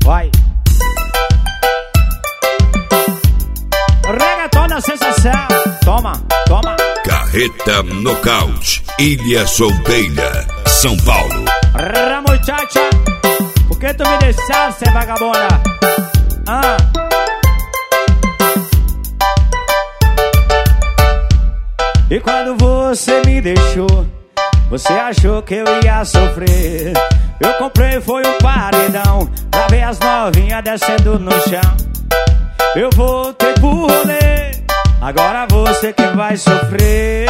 Vai. Reggaeton na sensação. Toma, toma. Carreta Nocaute, Ilha Solteira, São Paulo. Muchacha, por que tu me deixaste, vagabunda? E quando você me deixou, você achou que eu ia sofrer. Eu comprei foi um paredão pra ver as novinhas descendo no chão. Eu voltei pro rolê, agora você que vai sofrer.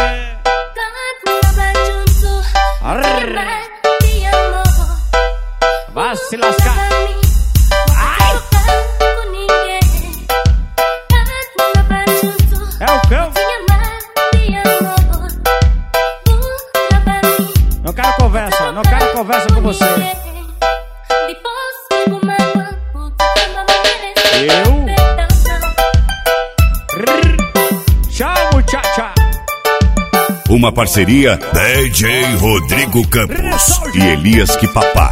Vai se lascar. Ai! É o cão. Não quero conversa, não quero conversa com você. Eu? Tchau, muchacha. Uma parceria DJ Rodrigo Campos e Elias Quipapá.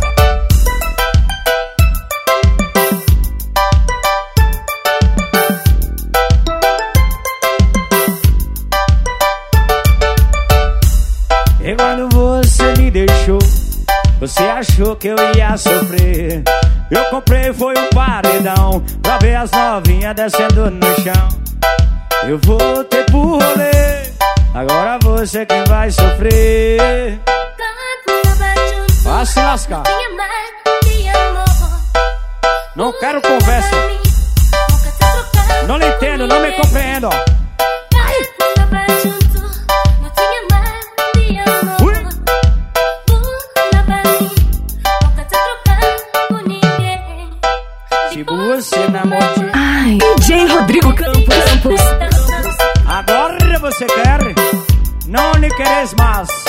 E quando você me deixou, você achou que eu ia sofrer. Eu comprei foi um paredão pra ver as novinhas descendo no chão. Eu voltei pro rolê, agora você quem vai sofrer. Vai se lascar. Não quero conversa. Não lhe entendo, não me compreendo. Tipo você na morte. Ai, DJ Rodrigo Campos. Agora você quer? Não lhe queres mais.